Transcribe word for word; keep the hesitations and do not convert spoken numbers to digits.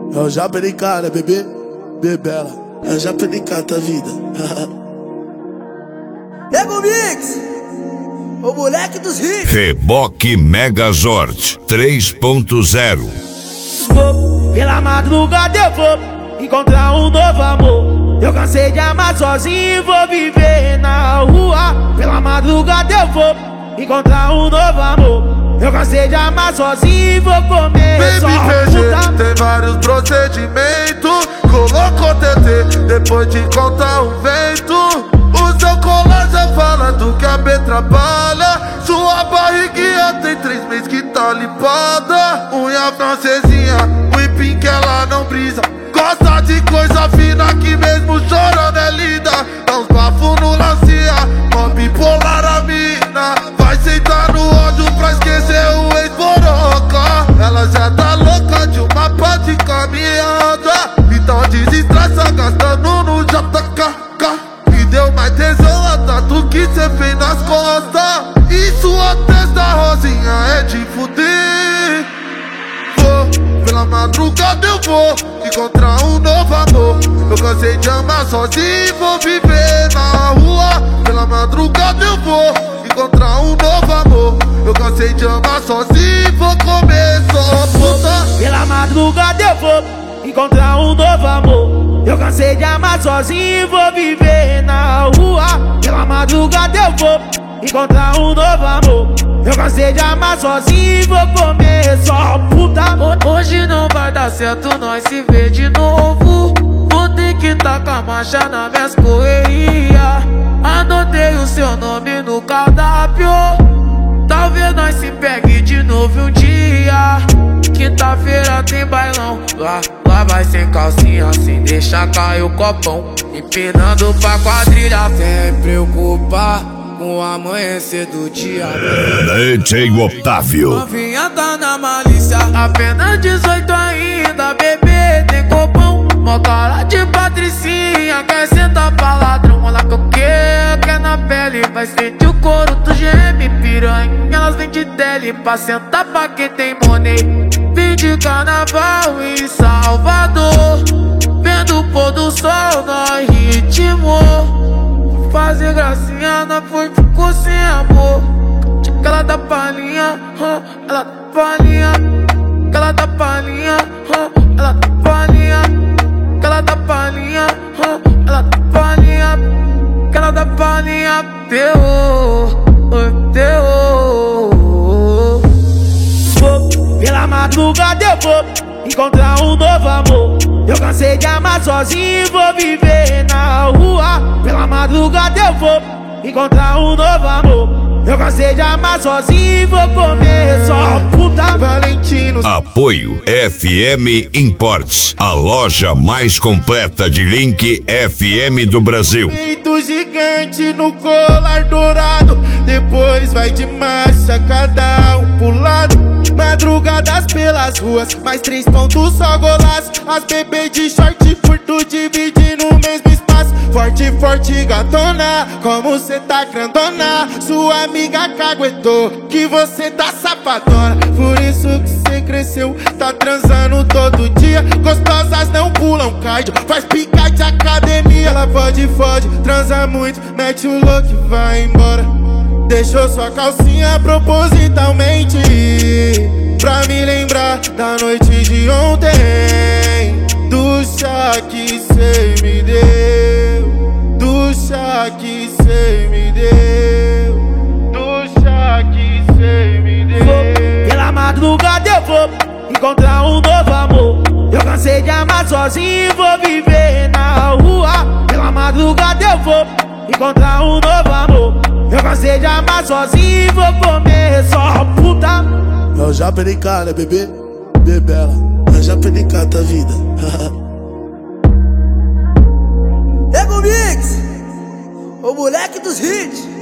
É o Japericá, bebê, bebela. É o Japericá, tua vida. Nego Mix, o moleque dos hits. Reboque Megazord três ponto zero. Vou pela madrugada, eu vou encontrar um novo amor. Eu cansei de amar sozinho, vou viver na rua. Pela madrugada eu vou encontrar um novo amor. Eu cansei de amar sozinho, vou comer Baby só P G, puta. tem vários procedimentos. Colocou T T, depois de contar um vento. O seu colar já fala do que a B trabalha. Sua barriguinha tem três meses que tá limpada. Unha francesinha, whipping que ela não brisa. Gosta de coisa fina que mesmo chorando é linda. Dá uns bafos no lancia, mó bipolar a mina. Vai sentar no ódio pra esquecer o ex-boroca. Ela já tá louca de uma pá de caminhada. Então desestressa gastando no J K K. Me deu mais tesão a tatu que cê fez nas costas. E sua testa rosinha é de fuder. Vou, pela madrugada eu vou encontrar um novo amor. Eu cansei de amar sozinho, vou viver na rua. Pela madrugada eu vou encontrar um novo amor. Eu cansei de amar sozinho, vou comer só puta. Pela madrugada eu vou encontrar um novo amor. Eu cansei de amar sozinho, vou viver na rua. Pela madrugada eu vou encontrar um novo amor. Eu cansei de amar sozinho, vou comer só puta. Hoje não vai dar certo nós se ver de novo. Vou ter que tacar marcha nas minhas correrias. Anotei o seu nome no cardápio. Talvez nós se pegue de novo um dia. Quinta-feira tem bailão. Lá, lá vai sem calcinha, sem deixar cair o copão. Empinando pra quadrilha, sem preocupar com o amanhecer do dia. D J Otávio. Novinha tá na malícia, apenas dezoito ainda, bebê tem copão. Mó cara de patricinha, quer sentar pra ladrão. Olha que eu quero, quer na pele, vai sentir o couro do geme piranha. Elas vêm de tele pra sentar pra quem tem money. Vim de carnaval em Salvador, vendo o pôr do sol no ritmo. Fazer gracinha, não foi, ficou sem amor. Ela dá palhinha, ela dá palhinha. Ela dá palhinha, ela dá palhinha. Ela dá palhinha, ela dá palhinha. Ela dá palhinha, terror, terror. Vou, pela madrugada eu vou encontrar um novo amor. Eu cansei de amar sozinho, vou viver na rua. Pela madrugada eu vou encontrar um novo amor. Eu cansei de amar sozinho, vou comer só puta. Valentino. Apoio F M Imports, a loja mais completa de link F M do Brasil. Peito gigante no colar dourado, depois vai de marcha, cada um pro lado. Madrugadas pelas ruas, mais três pontos só golaço. As bebês de short furto dividindo o mesmo espaço. Forte, forte gatona, como cê tá grandona. Sua amiga caguetou que você tá safadona. Por isso que cê cresceu, tá transando todo dia. Gostosas não pulam cardio, faz pica de academia. Ela pode, fode, transa muito, mete o louco e vai embora. Deixou sua calcinha propositalmente pra me lembrar da noite de ontem. Do chá que cê me deu, do chá que cê me deu, do chá que cê me deu. Vou, pela madrugada eu vou encontrar um novo amor. Eu cansei de amar sozinho, vou viver na rua. Pela madrugada eu vou encontrar um novo amor. Eu cansei de amar sozinho, vou comer só puta. É o Japericá, bebê, bebela. É o Japericá, tua vida. Nego Mix, o moleque dos hits.